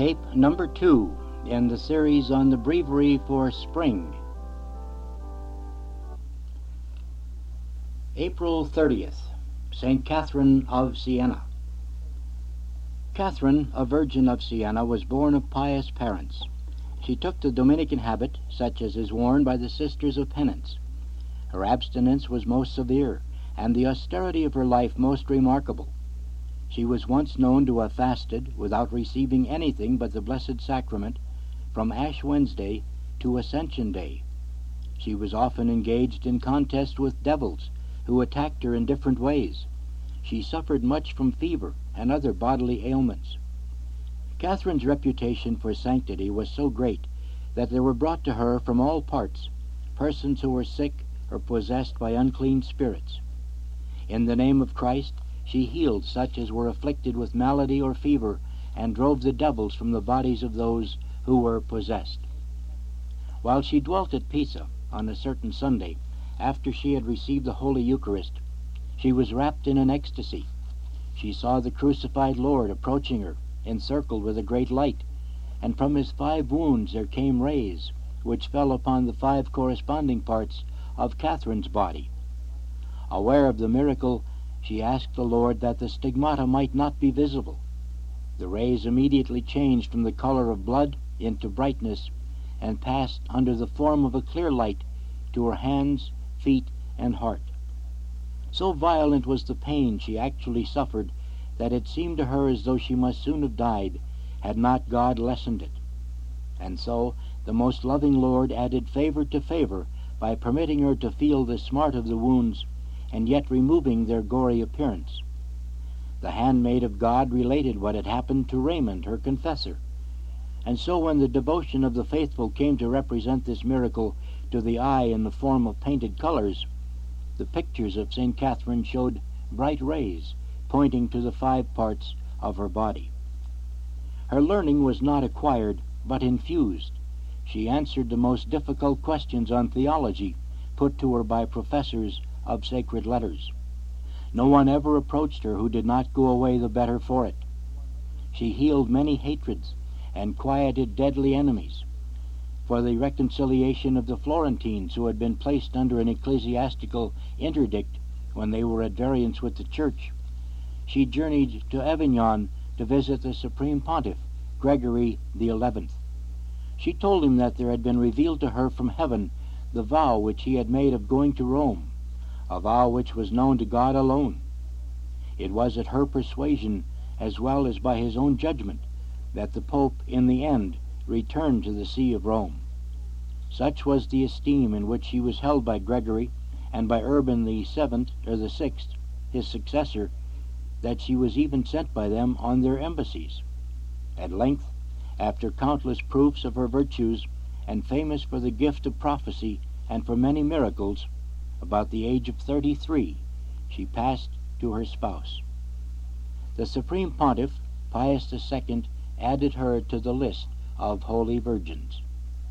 Tape number 2 in the series on the Breviary for Spring. April 30th, St. Catherine of Siena. Catherine, a virgin of Siena, was born of pious parents. She took the Dominican habit, such as is worn by the Sisters of Penance. Her abstinence was most severe, and the austerity of her life most remarkable. She was once known to have fasted, without receiving anything but the Blessed Sacrament, from Ash Wednesday to Ascension Day. She was often engaged in contest with devils, who attacked her in different ways. She suffered much from fever and other bodily ailments. Catherine's reputation for sanctity was so great that there were brought to her from all parts persons who were sick or possessed by unclean spirits. In the name of Christ, she healed such as were afflicted with malady or fever, and drove the devils from the bodies of those who were possessed. While she dwelt at Pisa on a certain Sunday, after she had received the Holy Eucharist, she was wrapped in an ecstasy. She saw the crucified Lord approaching her, encircled with a great light, and from his 5 wounds there came rays, which fell upon the 5 corresponding parts of Catherine's body. Aware of the miracle, she asked the Lord that the stigmata might not be visible. The rays immediately changed from the color of blood into brightness, and passed under the form of a clear light to her hands, feet, and heart. So violent was the pain she actually suffered that it seemed to her as though she must soon have died, had not God lessened it. And so the most loving Lord added favor to favor by permitting her to feel the smart of the wounds, and yet removing their gory appearance. The handmaid of God related what had happened to Raymond, her confessor. And so when the devotion of the faithful came to represent this miracle to the eye in the form of painted colors, the pictures of St. Catherine showed bright rays pointing to the 5 parts of her body. Her learning was not acquired, but infused. She answered the most difficult questions on theology put to her by professors of sacred letters. No one ever approached her who did not go away the better for it. She healed many hatreds and quieted deadly enemies. For the reconciliation of the Florentines who had been placed under an ecclesiastical interdict when they were at variance with the Church, she journeyed to Avignon to visit the Supreme Pontiff, Gregory XI. She told him that there had been revealed to her from heaven the vow which he had made of going to Rome, a vow which was known to God alone. It was at her persuasion, as well as by his own judgment, that the Pope in the end returned to the See of Rome. Such was the esteem in which she was held by Gregory and by Urban the Sixth, his successor, that she was even sent by them on their embassies. At length, after countless proofs of her virtues, and famous for the gift of prophecy and for many miracles, about the age of 33, she passed to her spouse. The Supreme Pontiff, Pius II, added her to the list of holy virgins.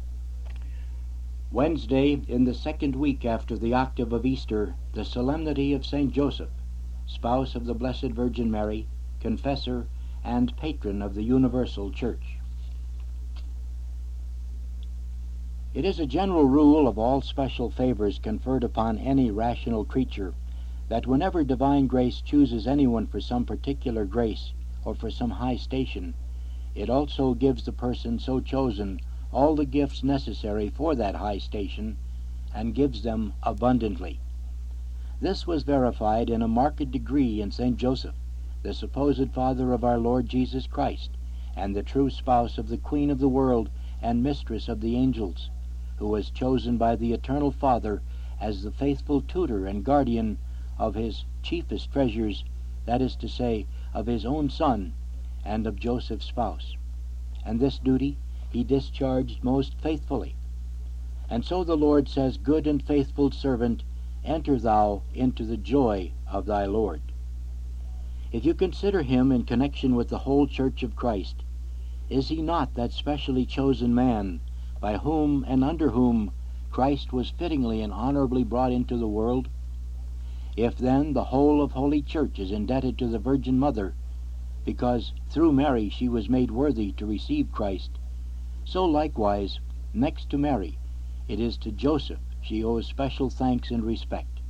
Wednesday, in the 2nd week after the octave of Easter, the Solemnity of St. Joseph, spouse of the Blessed Virgin Mary, confessor and patron of the Universal Church. It is a general rule of all special favors conferred upon any rational creature that whenever divine grace chooses anyone for some particular grace or for some high station, it also gives the person so chosen all the gifts necessary for that high station, and gives them abundantly. This was verified in a marked degree in St. Joseph, the supposed father of our Lord Jesus Christ, and the true spouse of the Queen of the world and mistress of the angels, who was chosen by the Eternal Father as the faithful tutor and guardian of his chiefest treasures, that is to say, of his own son and of Joseph's spouse. And this duty he discharged most faithfully. And so the Lord says, "Good and faithful servant, enter thou into the joy of thy Lord." If you consider him in connection with the whole Church of Christ, is he not that specially chosen man by whom and under whom Christ was fittingly and honorably brought into the world? If then the whole of Holy Church is indebted to the Virgin Mother, because through Mary she was made worthy to receive Christ, so likewise, next to Mary, it is to Joseph she owes special thanks and respect.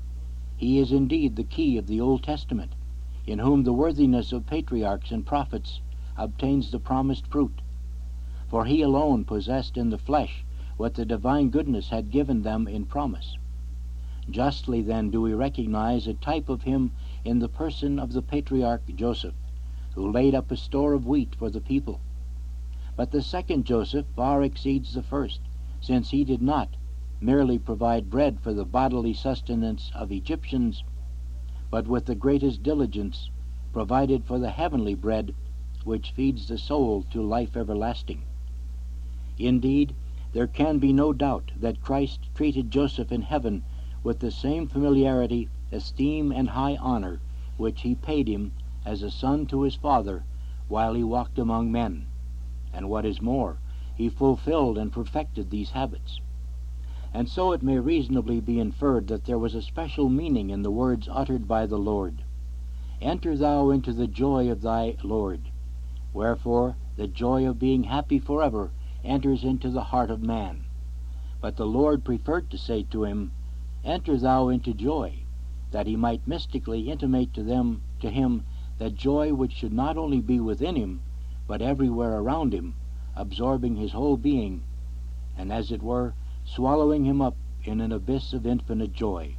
He is indeed the key of the Old Testament, in whom the worthiness of patriarchs and prophets obtains the promised fruit. For he alone possessed in the flesh what the divine goodness had given them in promise. Justly then do we recognize a type of him in the person of the patriarch Joseph, who laid up a store of wheat for the people. But the second Joseph far exceeds the first, since he did not merely provide bread for the bodily sustenance of Egyptians, but with the greatest diligence provided for the heavenly bread which feeds the soul to life everlasting. Indeed, there can be no doubt that Christ treated Joseph in heaven with the same familiarity, esteem, and high honor which he paid him as a son to his father while he walked among men. And what is more, he fulfilled and perfected these habits. And so it may reasonably be inferred that there was a special meaning in the words uttered by the Lord. Enter thou into the joy of thy Lord. Wherefore the joy of being happy forever enters into the heart of man. But the Lord preferred to say to him, Enter thou into joy, that he might mystically intimate to him that joy which should not only be within him, but everywhere around him, absorbing his whole being, and as it were, swallowing him up in an abyss of infinite joy.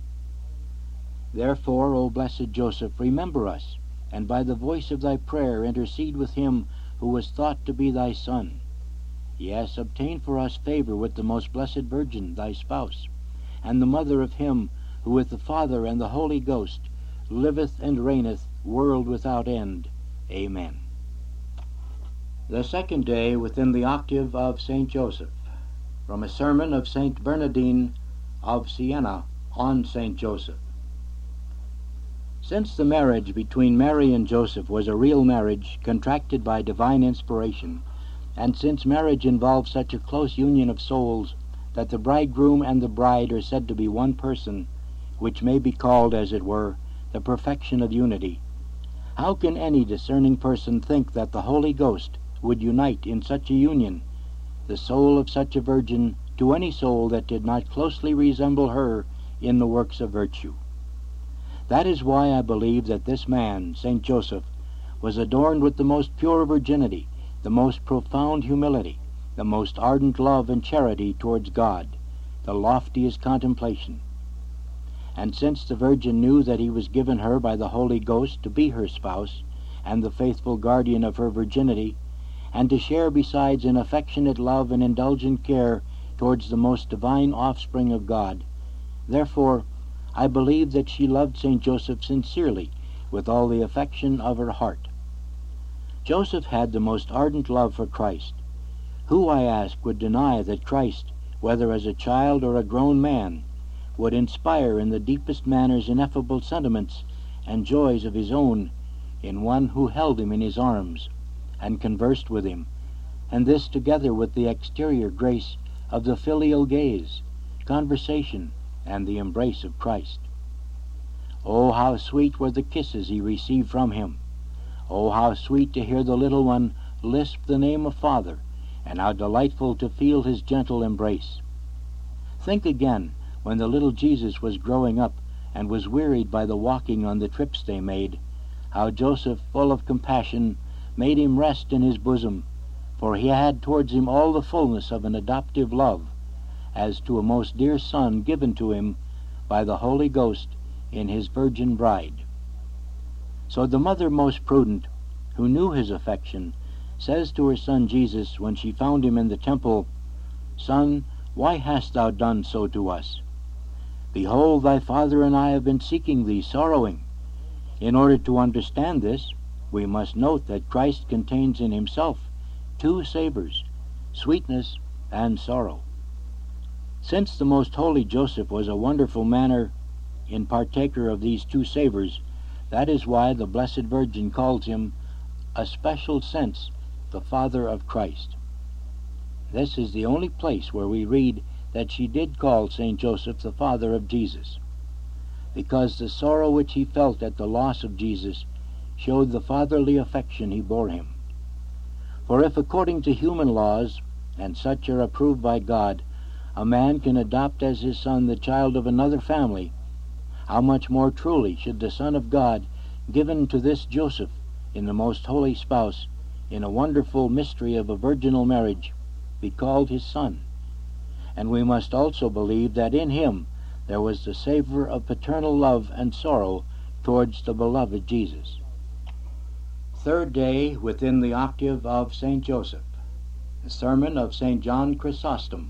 Therefore, O blessed Joseph, remember us, and by the voice of thy prayer intercede with him who was thought to be thy son. Yes, obtain for us favor with the most blessed Virgin, thy spouse, and the mother of him who with the Father and the Holy Ghost liveth and reigneth, world without end. Amen. The second day within the octave of St. Joseph, from a sermon of St. Bernardine of Siena on St. Joseph. Since the marriage between Mary and Joseph was a real marriage contracted by divine inspiration, and since marriage involves such a close union of souls that the bridegroom and the bride are said to be one person, which may be called, as it were, the perfection of unity, how can any discerning person think that the Holy Ghost would unite in such a union the soul of such a virgin to any soul that did not closely resemble her in the works of virtue? That is why I believe that this man, St. Joseph, was adorned with the most pure virginity, the most profound humility, the most ardent love and charity towards God, the loftiest contemplation. And since the Virgin knew that he was given her by the Holy Ghost to be her spouse and the faithful guardian of her virginity, and to share besides in affectionate love and indulgent care towards the most divine offspring of God, therefore I believe that she loved St. Joseph sincerely with all the affection of her heart. Joseph had the most ardent love for Christ. Who, I ask, would deny that Christ, whether as a child or a grown man, would inspire in the deepest manners ineffable sentiments and joys of his own in one who held him in his arms and conversed with him, and this together with the exterior grace of the filial gaze, conversation, and the embrace of Christ? Oh, how sweet were the kisses he received from him! Oh, how sweet to hear the little one lisp the name of Father, and how delightful to feel his gentle embrace! Think again, when the little Jesus was growing up and was wearied by the walking on the trips they made, how Joseph, full of compassion, made him rest in his bosom, for he had towards him all the fullness of an adoptive love, as to a most dear son given to him by the Holy Ghost in his virgin bride. So the mother most prudent, who knew his affection, says to her son Jesus when she found him in the temple, Son, why hast thou done so to us? Behold, thy father and I have been seeking thee, sorrowing. In order to understand this, we must note that Christ contains in himself two savors, sweetness and sorrow. Since the most holy Joseph was a wonderful manner in partaker of these two savors, that is why the Blessed Virgin calls him a special sense the Father of Christ. This is the only place where we read that she did call St. Joseph the father of Jesus, because the sorrow which he felt at the loss of Jesus showed the fatherly affection he bore him. For if according to human laws, and such are approved by God, a man can adopt as his son the child of another family, how much more truly should the Son of God, given to this Joseph in the most holy spouse, in a wonderful mystery of a virginal marriage, be called his son? And we must also believe that in him there was the savor of paternal love and sorrow towards the beloved Jesus. Third day within the octave of St. Joseph. The sermon of St. John Chrysostom.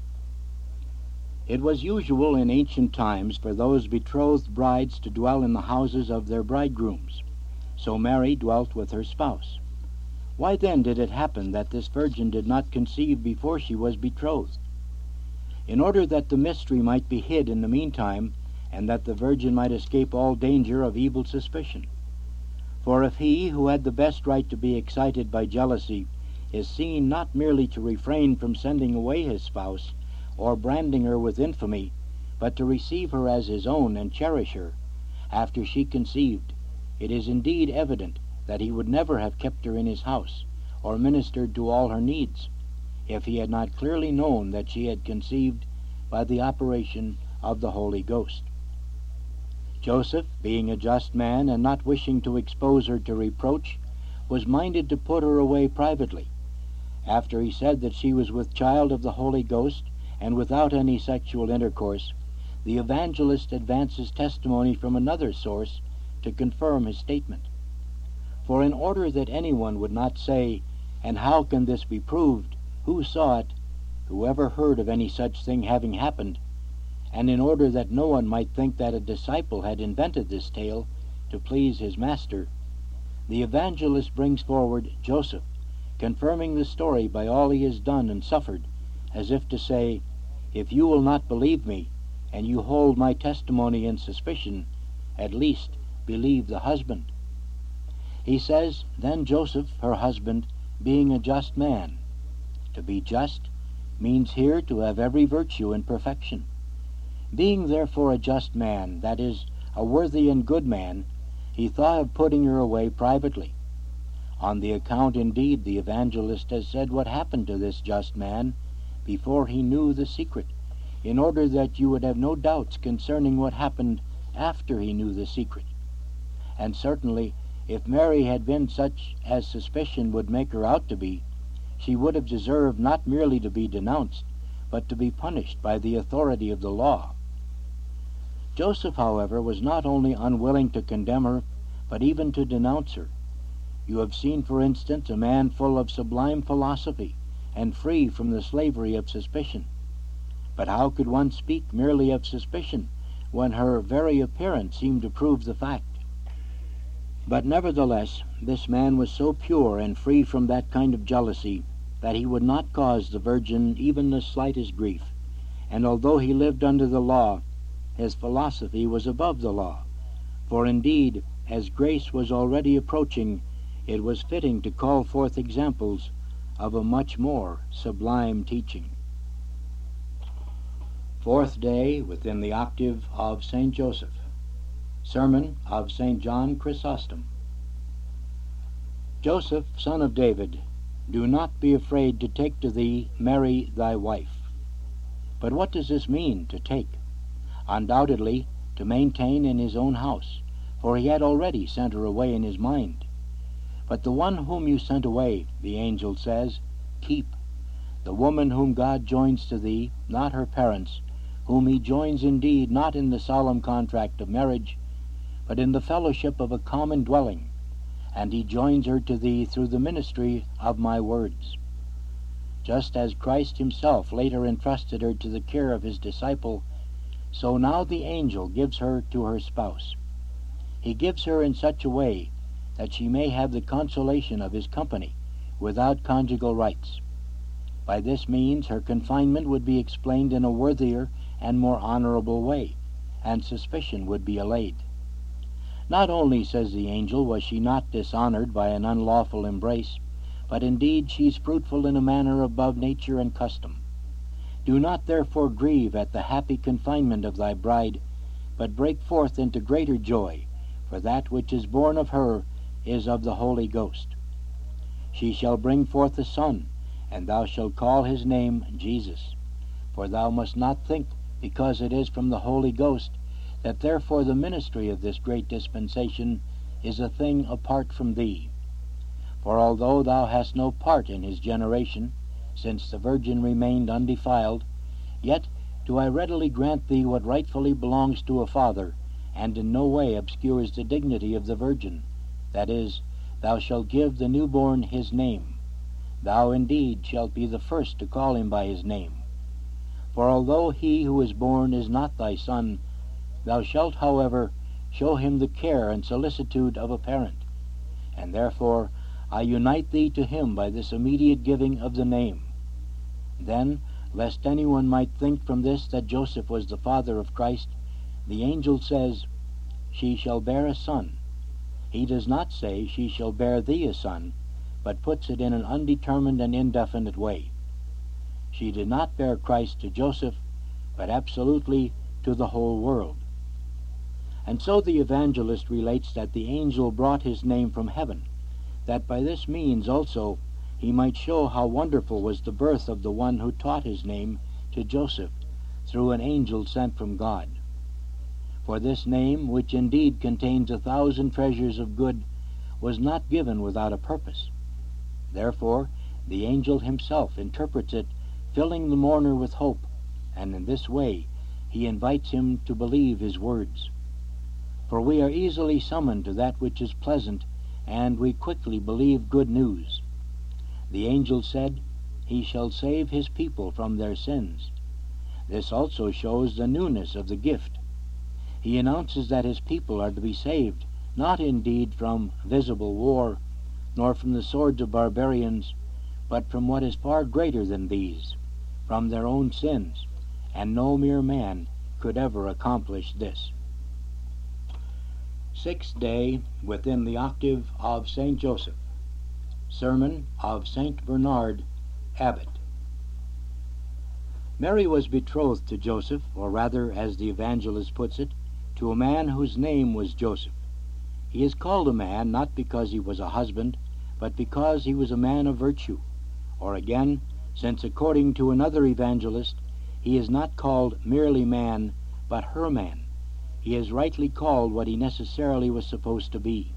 It was usual in ancient times for those betrothed brides to dwell in the houses of their bridegrooms. So Mary dwelt with her spouse. Why then did it happen that this virgin did not conceive before she was betrothed? In order that the mystery might be hid in the meantime, and that the virgin might escape all danger of evil suspicion. For if he, who had the best right to be excited by jealousy, is seen not merely to refrain from sending away his spouse, or branding her with infamy, but to receive her as his own and cherish her, after she conceived, it is indeed evident that he would never have kept her in his house, or ministered to all her needs, if he had not clearly known that she had conceived by the operation of the Holy Ghost. Joseph, being a just man, and not wishing to expose her to reproach, was minded to put her away privately. After he said that she was with child of the Holy Ghost, and without any sexual intercourse, the evangelist advances testimony from another source to confirm his statement. For in order that anyone would not say, "And how can this be proved? Who saw it? Who ever heard of any such thing having happened?" and in order that no one might think that a disciple had invented this tale to please his master, the evangelist brings forward Joseph, confirming the story by all he has done and suffered, as if to say, "If you will not believe me, and you hold my testimony in suspicion, at least believe the husband." He says, "Then Joseph, her husband, being a just man." To be just means here to have every virtue in perfection. Being therefore a just man, that is, a worthy and good man, he thought of putting her away privately. On the account, indeed, the evangelist has said what happened to this just man before he knew the secret, in order that you would have no doubts concerning what happened after he knew the secret. And certainly, if Mary had been such as suspicion would make her out to be, she would have deserved not merely to be denounced, but to be punished by the authority of the law. Joseph, however, was not only unwilling to condemn her, but even to denounce her. You have seen, for instance, a man full of sublime philosophy, and free from the slavery of suspicion. But how could one speak merely of suspicion, when her very appearance seemed to prove the fact? But nevertheless, this man was so pure and free from that kind of jealousy that he would not cause the virgin even the slightest grief, and although he lived under the law, his philosophy was above the law. For indeed, as grace was already approaching, it was fitting to call forth examples of a much more sublime teaching. Fourth day within the octave of St. Joseph. Sermon of St. John Chrysostom. Joseph, son of David, do not be afraid to take to thee Mary thy wife. But what does this mean, to take? Undoubtedly, to maintain in his own house, for he had already sent her away in his mind. But the one whom you sent away, the angel says, keep. The woman whom God joins to thee, not her parents, whom he joins indeed not in the solemn contract of marriage, but in the fellowship of a common dwelling, and he joins her to thee through the ministry of my words. Just as Christ himself later entrusted her to the care of his disciple, so now the angel gives her to her spouse. He gives her in such a way that she may have the consolation of his company, without conjugal rights. By this means her confinement would be explained in a worthier and more honorable way, and suspicion would be allayed. Not only, says the angel, was she not dishonored by an unlawful embrace, but indeed she's fruitful in a manner above nature and custom. Do not therefore grieve at the happy confinement of thy bride, but break forth into greater joy, for that which is born of her is of the Holy Ghost. She shall bring forth a son, and thou shalt call his name Jesus. For thou must not think, because it is from the Holy Ghost, that therefore the ministry of this great dispensation is a thing apart from thee. For although thou hast no part in his generation, since the virgin remained undefiled, yet do I readily grant thee what rightfully belongs to a father, and in no way obscures the dignity of the virgin. That is, thou shalt give the newborn his name. Thou indeed shalt be the first to call him by his name. For although he who is born is not thy son, thou shalt, however, show him the care and solicitude of a parent. And therefore I unite thee to him by this immediate giving of the name. Then, lest anyone might think from this that Joseph was the father of Christ, the angel says, She shall bear a son. He does not say, She shall bear thee a son, but puts it in an undetermined and indefinite way. She did not bear Christ to Joseph, but absolutely to the whole world. And so the evangelist relates that the angel brought his name from heaven, that by this means also he might show how wonderful was the birth of the one who taught his name to Joseph through an angel sent from God. For this name, which indeed contains 1,000 treasures of good, was not given without a purpose. Therefore the angel himself interprets it, filling the mourner with hope, and in this way he invites him to believe his words. For we are easily summoned to that which is pleasant, and we quickly believe good news. The angel said, He shall save his people from their sins. This also shows the newness of the gift. He announces that his people are to be saved, not indeed from visible war, nor from the swords of barbarians, but from what is far greater than these, from their own sins, and no mere man could ever accomplish this. Sixth day within the octave of St. Joseph. Sermon of St. Bernard, Abbot. Mary was betrothed to Joseph, or rather, as the evangelist puts it, to a man whose name was Joseph. He is called a man not because he was a husband, but because he was a man of virtue. Or again, since according to another evangelist, he is not called merely man, but her man, he is rightly called what he necessarily was supposed to be.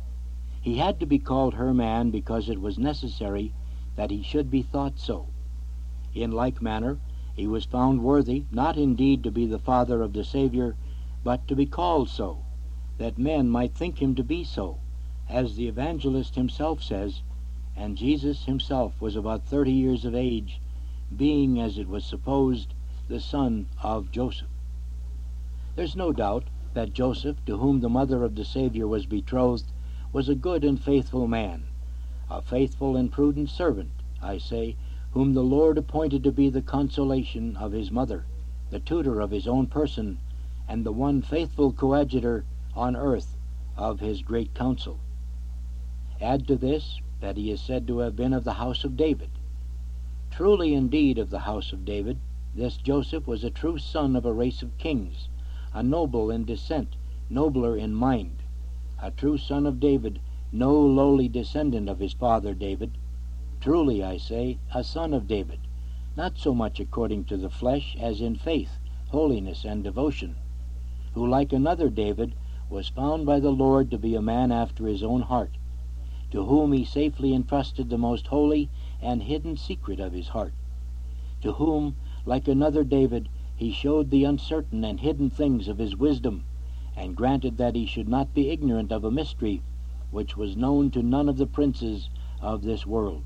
He had to be called her man because it was necessary that he should be thought so. In like manner, he was found worthy, not indeed to be the father of the Savior, but to be called so, that men might think him to be so, as the evangelist himself says, and Jesus himself was about 30 years of age, being, as it was supposed, the son of Joseph. There's no doubt that Joseph, to whom the mother of the Savior was betrothed, was a good and faithful man, a faithful and prudent servant, I say, whom the Lord appointed to be the consolation of his mother, the tutor of his own person, and the one faithful coadjutor on earth of his great counsel. Add to this that he is said to have been of the house of David. Truly indeed of the house of David, this Joseph was a true son of a race of kings, a noble in descent, nobler in mind, a true son of David, no lowly descendant of his father David. Truly, I say, a son of David, not so much according to the flesh as in faith, holiness, and devotion, who, like another David, was found by the Lord to be a man after his own heart, to whom he safely entrusted the most holy and hidden secret of his heart, to whom, like another David, he showed the uncertain and hidden things of his wisdom, and granted that he should not be ignorant of a mystery which was known to none of the princes of this world.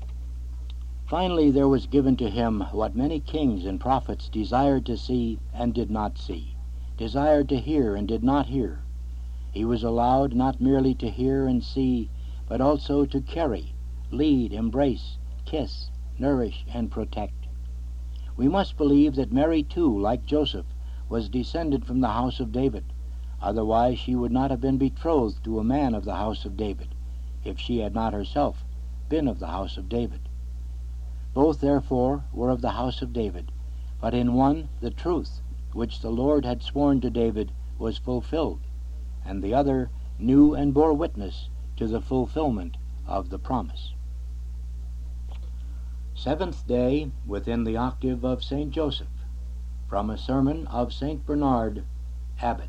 Finally, there was given to him what many kings and prophets desired to see and did not see, desired to hear and did not hear. He was allowed not merely to hear and see, but also to carry, lead, embrace, kiss, nourish, and protect. We must believe that Mary, too, like Joseph, was descended from the house of David. Otherwise she would not have been betrothed to a man of the house of David, if she had not herself been of the house of David. Both, therefore, were of the house of David, but in one the truth which the Lord had sworn to David was fulfilled, and the other knew and bore witness to the fulfillment of the promise. Seventh day within the octave of St. Joseph, from a sermon of St. Bernard, Abbot.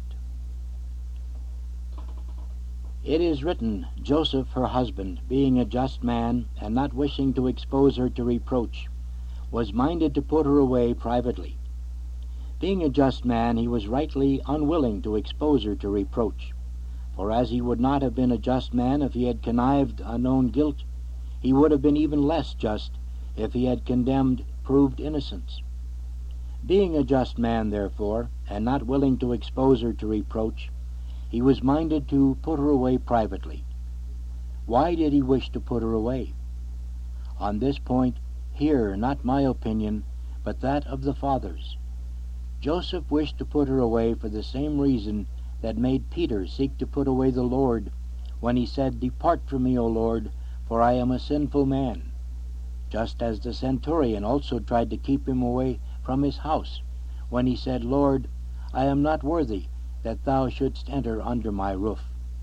It is written, Joseph, her husband, being a just man, and not wishing to expose her to reproach, was minded to put her away privately. Being a just man, he was rightly unwilling to expose her to reproach. For as he would not have been a just man if he had connived a known guilt, he would have been even less just if he had condemned proved innocence. Being a just man, therefore, and not willing to expose her to reproach, he was minded to put her away privately. Why did he wish to put her away? On this point, hear not my opinion, but that of the fathers. Joseph wished to put her away for the same reason that made Peter seek to put away the Lord, when he said, Depart from me, O Lord, for I am a sinful man. Just as the centurion also tried to keep him away from his house, when he said, Lord, I am not worthy that thou shouldst enter under my roof.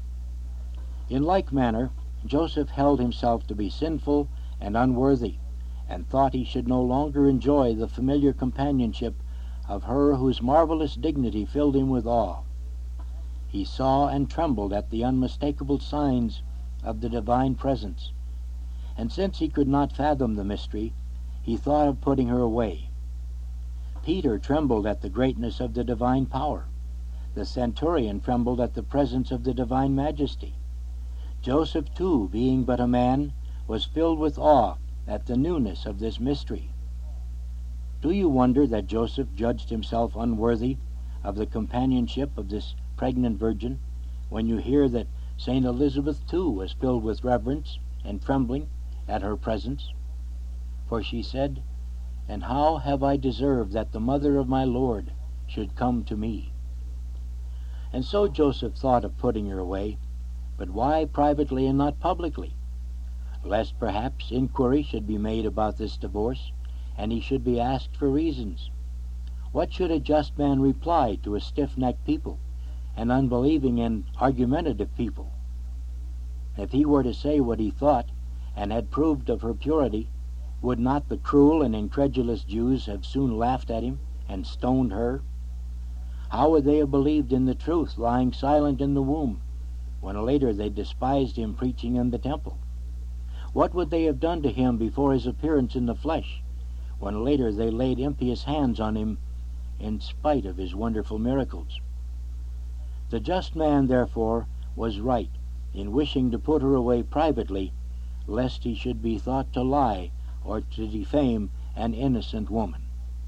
In like manner, Joseph held himself to be sinful and unworthy, and thought he should no longer enjoy the familiar companionship of her whose marvelous dignity filled him with awe. He saw and trembled at the unmistakable signs of the divine presence, and since he could not fathom the mystery, he thought of putting her away. Peter trembled at the greatness of the divine power. The centurion trembled at the presence of the divine majesty. Joseph, too, being but a man, was filled with awe at the newness of this mystery. Do you wonder that Joseph judged himself unworthy of the companionship of this pregnant virgin, when you hear that St. Elizabeth, too, was filled with reverence and trembling at her presence? For she said, And how have I deserved that the mother of my Lord should come to me? And so Joseph thought of putting her away, but why privately and not publicly? Lest perhaps inquiry should be made about this divorce, and he should be asked for reasons. What should a just man reply to a stiff-necked people, an unbelieving and argumentative people? If he were to say what he thought, and had proved of her purity, would not the cruel and incredulous Jews have soon laughed at him and stoned her? How would they have believed in the truth lying silent in the womb, when later they despised him preaching in the temple? What would they have done to him before his appearance in the flesh, when later they laid impious hands on him in spite of his wonderful miracles? The just man, therefore, was right in wishing to put her away privately, lest he should be thought to lie or to defame an innocent woman.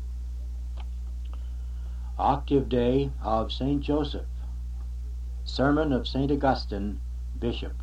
Octave Day of St. Joseph. Sermon of St. Augustine, Bishop.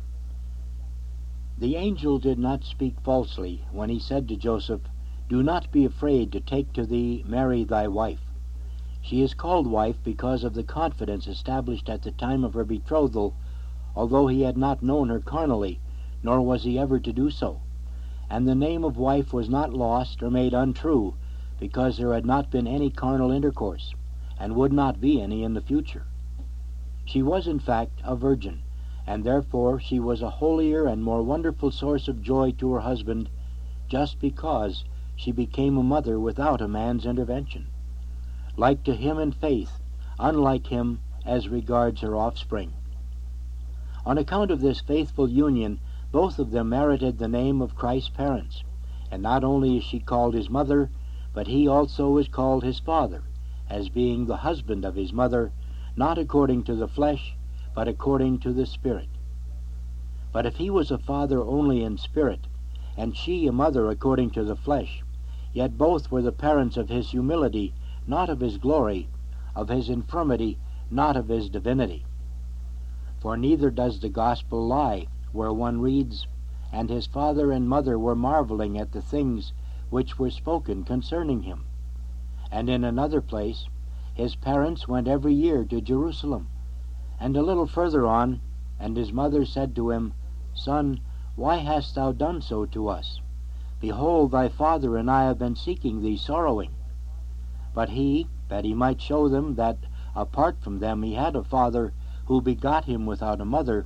The angel did not speak falsely when he said to Joseph, Do not be afraid to take to thee Mary thy wife. She is called wife because of the confidence established at the time of her betrothal, although he had not known her carnally, nor was he ever to do so. And the name of wife was not lost or made untrue, because there had not been any carnal intercourse, and would not be any in the future. She was in fact a virgin, and therefore she was a holier and more wonderful source of joy to her husband, just because she became a mother without a man's intervention. Like to him in faith, unlike him as regards her offspring. On account of this faithful union, both of them merited the name of Christ's parents, and not only is she called his mother, but he also is called his father, as being the husband of his mother, not according to the flesh, but according to the Spirit. But if he was a father only in spirit, and she a mother according to the flesh, yet both were the parents of his humility, not of his glory, of his infirmity, not of his divinity. For neither does the gospel lie, where one reads, And his father and mother were marveling at the things which were spoken concerning him. And in another place, his parents went every year to Jerusalem. And a little further on, And his mother said to him, Son, why hast thou done so to us? Behold, thy father and I have been seeking thee sorrowing. But he, that he might show them that apart from them he had a father who begot him without a mother,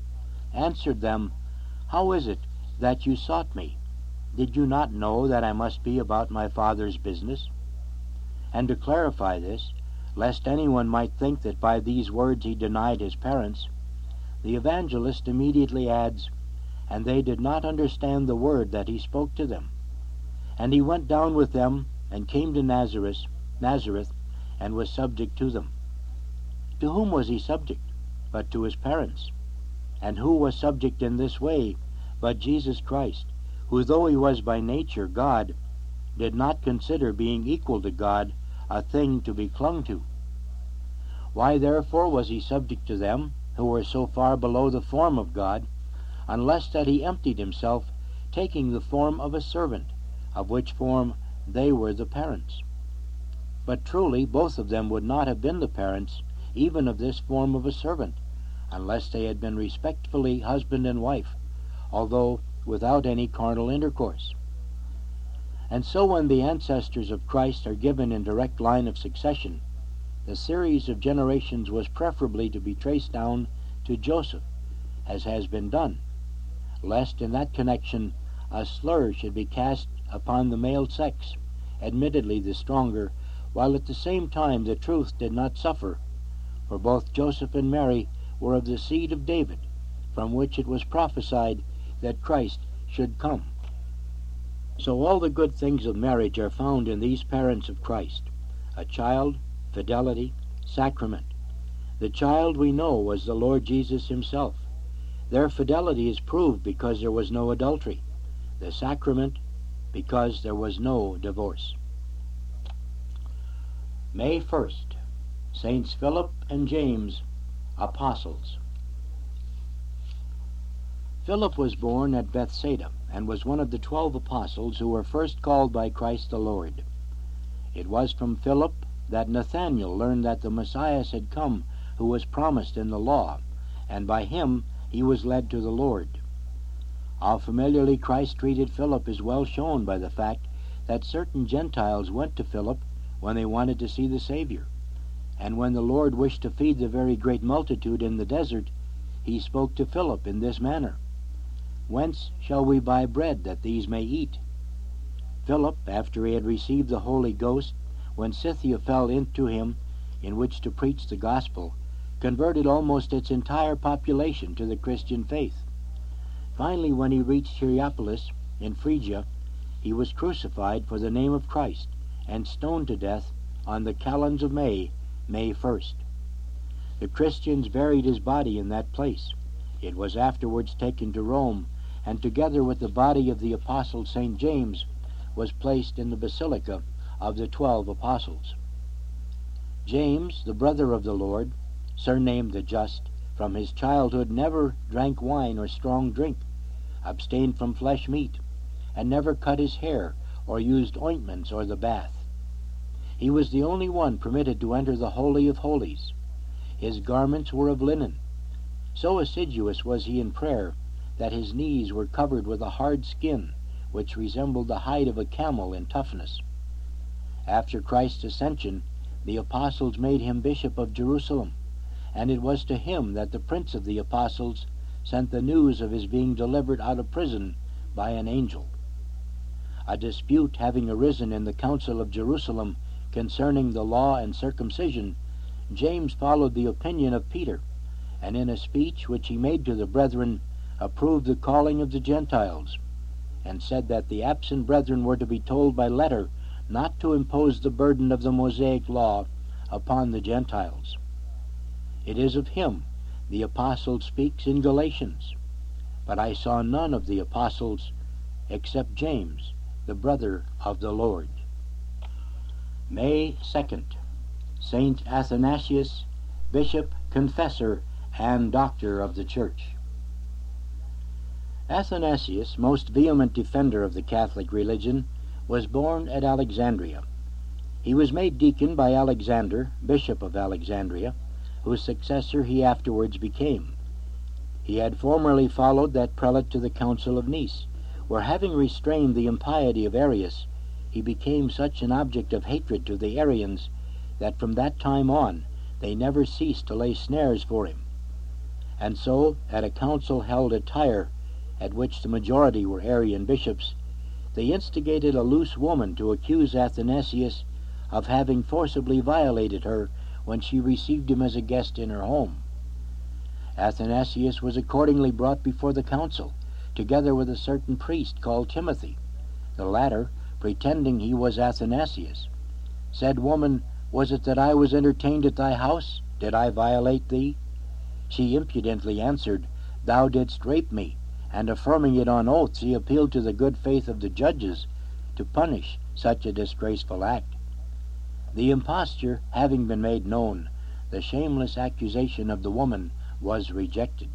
answered them, "How is it that you sought me? Did you not know that I must be about my Father's business?" And to clarify this, lest anyone might think that by these words he denied his parents, the evangelist immediately adds, "And they did not understand the word that he spoke to them. And he went down with them, and came to Nazareth, and was subject to them." To whom was he subject but to his parents? And who was subject in this way but Jesus Christ, who, though he was by nature God, did not consider being equal to God a thing to be clung to? Why therefore was he subject to them, who were so far below the form of God, unless that he emptied himself, taking the form of a servant, of which form they were the parents? But truly both of them would not have been the parents even of this form of a servant, unless they had been respectfully husband and wife, although without any carnal intercourse. And so when the ancestors of Christ are given in direct line of succession, the series of generations was preferably to be traced down to Joseph, as has been done, lest in that connection a slur should be cast upon the male sex, admittedly the stronger, while at the same time the truth did not suffer, for both Joseph and Mary were of the seed of David, from which it was prophesied that Christ should come. So all the good things of marriage are found in these parents of Christ: a child, fidelity, sacrament. The child, we know, was the Lord Jesus himself. Their fidelity is proved because there was no adultery. The sacrament, because there was no divorce. May 1st, Saints Philip and James, Apostles. Philip was born at Bethsaida, and was one of the 12 apostles who were first called by Christ the Lord. It was from Philip that Nathanael learned that the Messiah had come, who was promised in the law, and by him he was led to the Lord. How familiarly Christ treated Philip is well shown by the fact that certain Gentiles went to Philip when they wanted to see the Savior, and when the Lord wished to feed the very great multitude in the desert, he spoke to Philip in this manner: "Whence shall we buy bread that these may eat?" Philip, after he had received the Holy Ghost, when Scythia fell into him in which to preach the gospel, converted almost its entire population to the Christian faith. Finally, when he reached Hierapolis in Phrygia, he was crucified for the name of Christ and stoned to death on the calends of May 1st. The Christians buried his body in that place. It was afterwards taken to Rome, and together with the body of the apostle St. James was placed in the Basilica of the 12 apostles. James, the brother of the Lord, surnamed the Just, from his childhood never drank wine or strong drink, abstained from flesh meat, and never cut his hair or used ointments or the bath. He was the only one permitted to enter the Holy of Holies. His garments were of linen. So assiduous was he in prayer that his knees were covered with a hard skin which resembled the hide of a camel in toughness. After Christ's ascension, the apostles made him bishop of Jerusalem, and it was to him that the prince of the apostles sent the news of his being delivered out of prison by an angel. A dispute having arisen in the council of Jerusalem concerning the law and circumcision, James followed the opinion of Peter, and in a speech which he made to the brethren approved the calling of the Gentiles, and said that the absent brethren were to be told by letter not to impose the burden of the Mosaic law upon the Gentiles. It is of him the apostle speaks in Galatians: "But I saw none of the apostles except James, the brother of the Lord." May 2nd, Saint Athanasius, Bishop, Confessor, and Doctor of the Church. Athanasius, most vehement defender of the Catholic religion, was born at Alexandria. He was made deacon by Alexander, Bishop of Alexandria, whose successor he afterwards became. He had formerly followed that prelate to the Council of Nice, where, having restrained the impiety of Arius, he became such an object of hatred to the Arians that from that time on they never ceased to lay snares for him. And so, at a council held at Tyre, at which the majority were Arian bishops, they instigated a loose woman to accuse Athanasius of having forcibly violated her when she received him as a guest in her home. Athanasius was accordingly brought before the council, together with a certain priest called Timothy. The latter, pretending he was Athanasius, said, "Woman, was it that I was entertained at thy house? Did I violate thee?" She impudently answered, "Thou didst rape me," and affirming it on oath, she appealed to the good faith of the judges to punish such a disgraceful act. The imposture having been made known, the shameless accusation of the woman was rejected.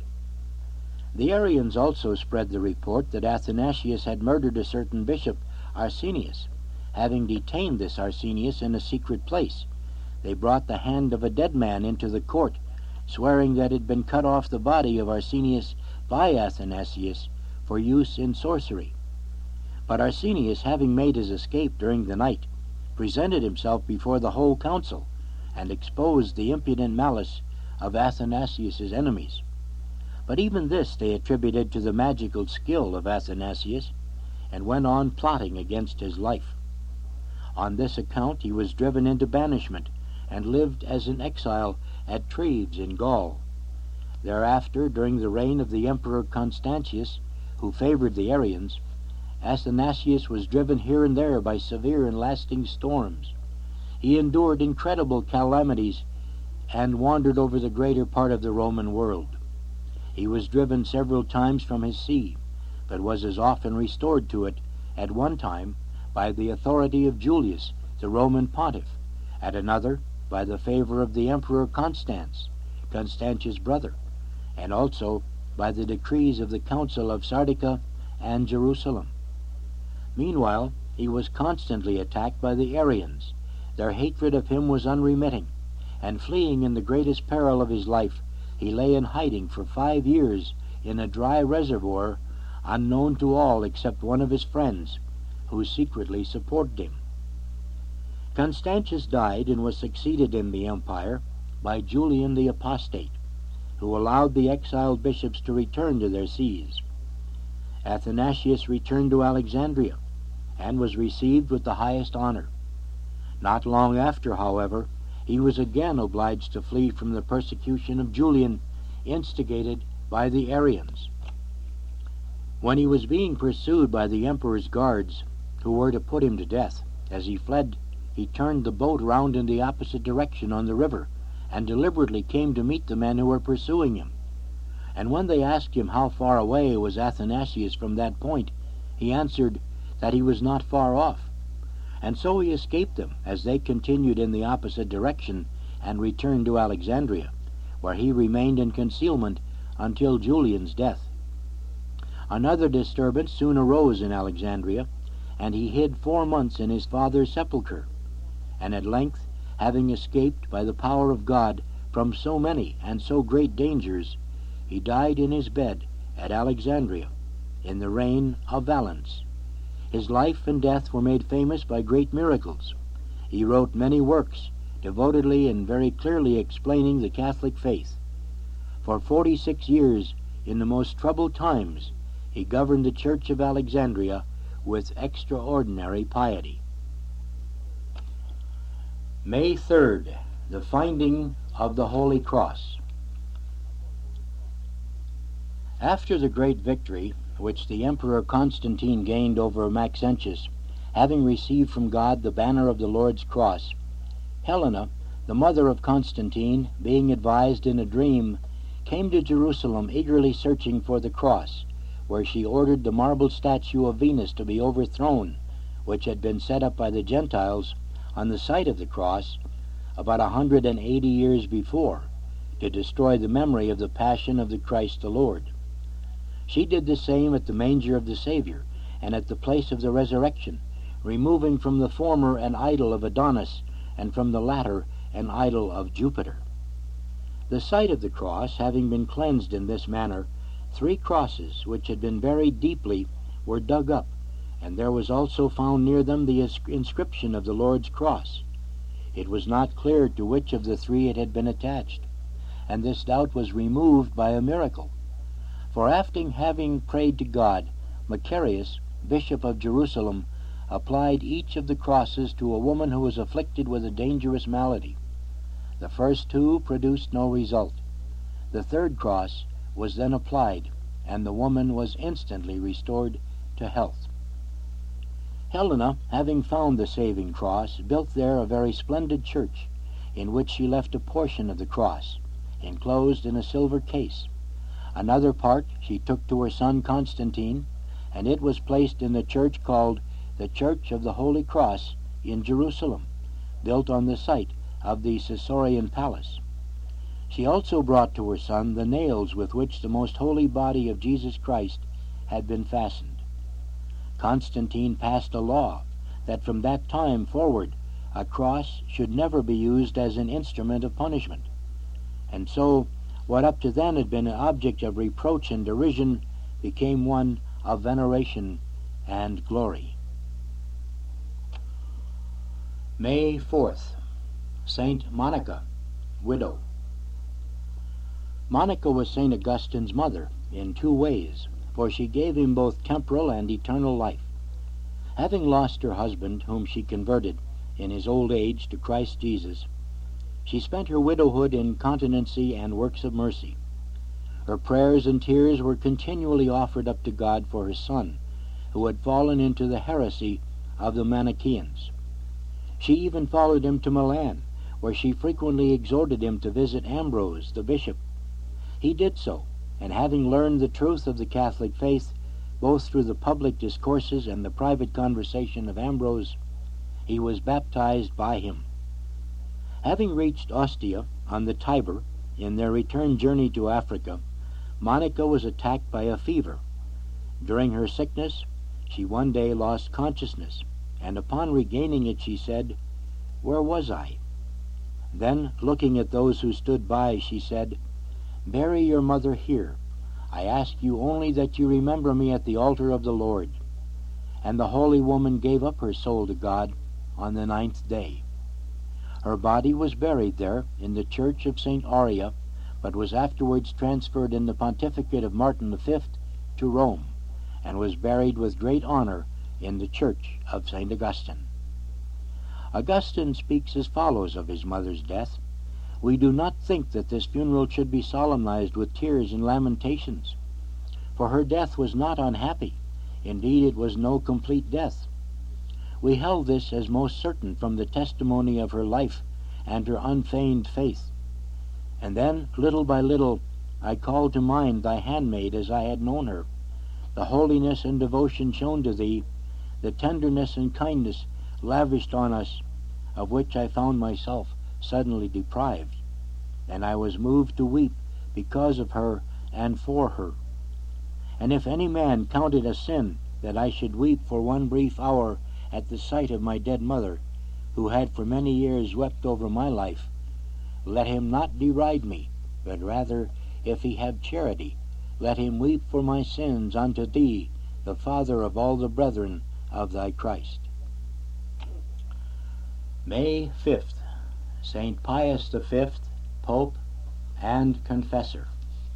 The Arians also spread the report that Athanasius had murdered a certain bishop, Arsenius. Having detained this Arsenius in a secret place, they brought the hand of a dead man into the court, swearing that it had been cut off the body of Arsenius by Athanasius for use in sorcery. But Arsenius, having made his escape during the night, presented himself before the whole council and exposed the impudent malice of Athanasius's enemies. But even this they attributed to the magical skill of Athanasius, and went on plotting against his life. On this account he was driven into banishment, and lived as an exile at Treves in Gaul. Thereafter, during the reign of the Emperor Constantius, who favored the Arians, Athanasius was driven here and there by severe and lasting storms. He endured incredible calamities and wandered over the greater part of the Roman world. He was driven several times from his see, but was as often restored to it, at one time by the authority of Julius, the Roman pontiff, at another by the favor of the Emperor Constantius' brother, and also by the decrees of the Council of Sardica and Jerusalem. Meanwhile, he was constantly attacked by the Arians. Their hatred of him was unremitting, and fleeing in the greatest peril of his life, he lay in hiding for 5 years in a dry reservoir, unknown to all except one of his friends, who secretly supported him. Constantius died and was succeeded in the empire by Julian the Apostate, who allowed the exiled bishops to return to their sees. Athanasius returned to Alexandria, and was received with the highest honor. Not long after, however, he was again obliged to flee from the persecution of Julian, instigated by the Arians. When he was being pursued by the emperor's guards, who were to put him to death, as he fled, he turned the boat round in the opposite direction on the river, and deliberately came to meet the men who were pursuing him. And when they asked him how far away was Athanasius from that point, he answered that he was not far off. And so he escaped them as they continued in the opposite direction, and returned to Alexandria, where he remained in concealment until Julian's death. Another disturbance soon arose in Alexandria, and he hid 4 months in his father's sepulchre, and at length, having escaped by the power of God from so many and so great dangers, he died in his bed at Alexandria in the reign of Valens. His life and death were made famous by great miracles. He wrote many works, devotedly and very clearly explaining the Catholic faith. For 46 years, in the most troubled times, he governed the Church of Alexandria with extraordinary piety. May 3rd, the finding of the Holy Cross. After the great victory which the Emperor Constantine gained over Maxentius, having received from God the banner of the Lord's cross, Helena, the mother of Constantine, being advised in a dream, came to Jerusalem eagerly searching for the cross, where she ordered the marble statue of Venus to be overthrown, which had been set up by the Gentiles on the site of the cross about 180 years before, to destroy the memory of the passion of the Christ the Lord. She did the same at the manger of the Savior, and at the place of the resurrection, removing from the former an idol of Adonis, and from the latter an idol of Jupiter. The site of the cross having been cleansed in this manner, 3 crosses, which had been buried deeply, were dug up, and there was also found near them the inscription of the Lord's cross. It was not clear to which of the 3 it had been attached. and this doubt was removed by a miracle. For after having prayed to God, Macarius, bishop of Jerusalem, applied each of the crosses to a woman who was afflicted with a dangerous malady. The first two produced no result. The third cross was then applied, and the woman was instantly restored to health. Helena, having found the saving cross, built there a very splendid church, in which she left a portion of the cross, enclosed in a silver case. Another part she took to her son Constantine, and it was placed in the church called the Church of the Holy Cross in Jerusalem, built on the site of the Caesarean palace. She also brought to her son the nails with which the most holy body of Jesus Christ had been fastened. Constantine passed a law that from that time forward a cross should never be used as an instrument of punishment. And so what up to then had been an object of reproach and derision became one of veneration and glory. May 4th, Saint Monica, widow. Monica was St. Augustine's mother in two ways, for she gave him both temporal and eternal life. Having lost her husband, whom she converted in his old age to Christ Jesus, she spent her widowhood in continency and works of mercy. Her prayers and tears were continually offered up to God for her son, who had fallen into the heresy of the Manichaeans. She even followed him to Milan, where she frequently exhorted him to visit Ambrose, the bishop. He did so, and having learned the truth of the Catholic faith, both through the public discourses and the private conversation of Ambrose, he was baptized by him. Having reached Ostia on the Tiber in their return journey to Africa, Monica was attacked by a fever. During her sickness, she one day lost consciousness, and upon regaining it she said, "Where was I?" Then, looking at those who stood by, she said, "Bury your mother here. I ask you only that you remember me at the altar of the Lord." And the holy woman gave up her soul to God on the 9th day. Her body was buried there in the church of St. Aurea, but was afterwards transferred in the pontificate of Martin V to Rome, and was buried with great honor in the church of St. Augustine. Augustine speaks as follows of his mother's death: "We do not think that this funeral should be solemnized with tears and lamentations, for her death was not unhappy. Indeed, it was no complete death. We held this as most certain from the testimony of her life and her unfeigned faith. And then, little by little, I called to mind thy handmaid as I had known her, the holiness and devotion shown to thee, the tenderness and kindness lavished on us, of which I found myself suddenly deprived, and I was moved to weep because of her and for her. And if any man count it a sin that I should weep for one brief hour at the sight of my dead mother, who had for many years wept over my life, let him not deride me, but rather, if he have charity, let him weep for my sins unto thee, the Father of all the brethren of thy Christ." May 5th, St. Pius V, Pope and Confessor.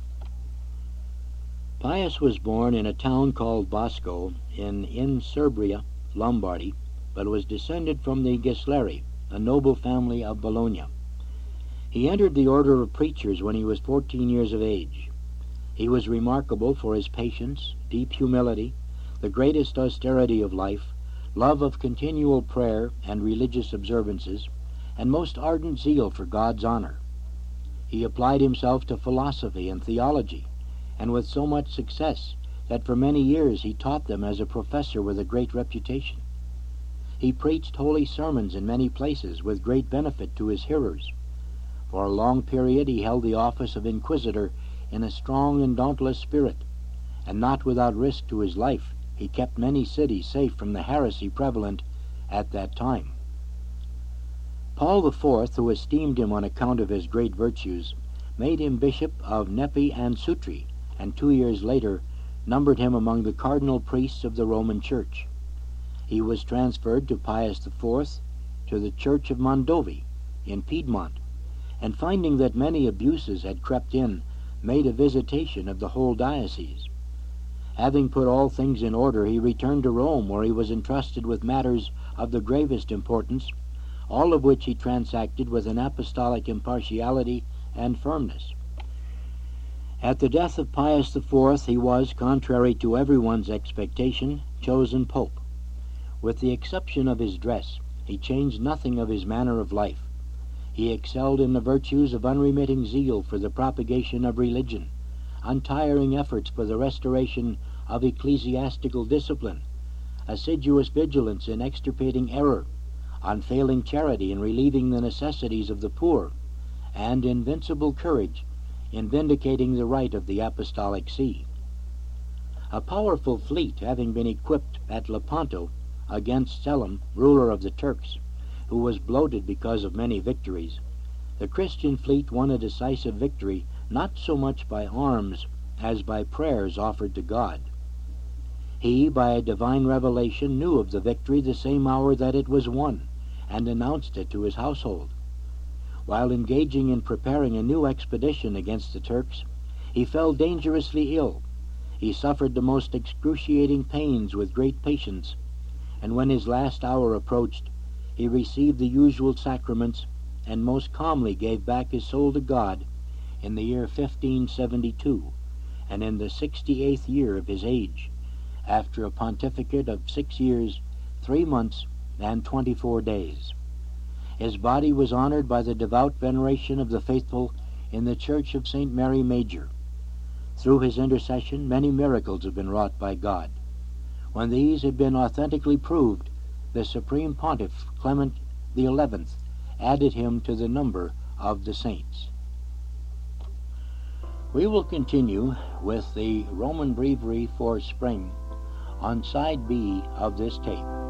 Pius was born in a town called Bosco in Insubria, Lombardy, but was descended from the Ghisleri, a noble family of Bologna. He entered the order of preachers when he was 14 years of age. He was remarkable for his patience, deep humility, the greatest austerity of life, love of continual prayer and religious observances, and most ardent zeal for God's honor. He applied himself to philosophy and theology, and with so much success that for many years he taught them as a professor with a great reputation. He preached holy sermons in many places with great benefit to his hearers. For a long period he held the office of inquisitor in a strong and dauntless spirit, and not without risk to his life he kept many cities safe from the heresy prevalent at that time. Paul IV, who esteemed him on account of his great virtues, made him bishop of Nepi and Sutri, and 2 years later numbered him among the cardinal priests of the Roman Church. He was transferred to Pius IV to the Church of Mondovi in Piedmont, and finding that many abuses had crept in, made a visitation of the whole diocese. Having put all things in order, he returned to Rome, where he was entrusted with matters of the gravest importance, all of which he transacted with an apostolic impartiality and firmness. At the death of Pius IV, he was, contrary to everyone's expectation, chosen pope. With the exception of his dress, he changed nothing of his manner of life. He excelled in the virtues of unremitting zeal for the propagation of religion, untiring efforts for the restoration of ecclesiastical discipline, assiduous vigilance in extirpating error, unfailing charity in relieving the necessities of the poor, and invincible courage in vindicating the right of the Apostolic See. A powerful fleet having been equipped at Lepanto against Selim, ruler of the Turks, who was bloated because of many victories, the Christian fleet won a decisive victory not so much by arms as by prayers offered to God. He, by a divine revelation, knew of the victory the same hour that it was won, and announced it to his household. While engaging in preparing a new expedition against the Turks, he fell dangerously ill. He suffered the most excruciating pains with great patience, and when his last hour approached, he received the usual sacraments and most calmly gave back his soul to God in the year 1572, and in the 68th year of his age, after a pontificate of 6 years, 3 months, and 24 days. His body was honored by the devout veneration of the faithful in the Church of St. Mary Major. Through his intercession, many miracles have been wrought by God. When these had been authentically proved, the Supreme Pontiff, Clement XI, added him to the number of the saints. We will continue with the Roman Breviary for spring on side B of this tape.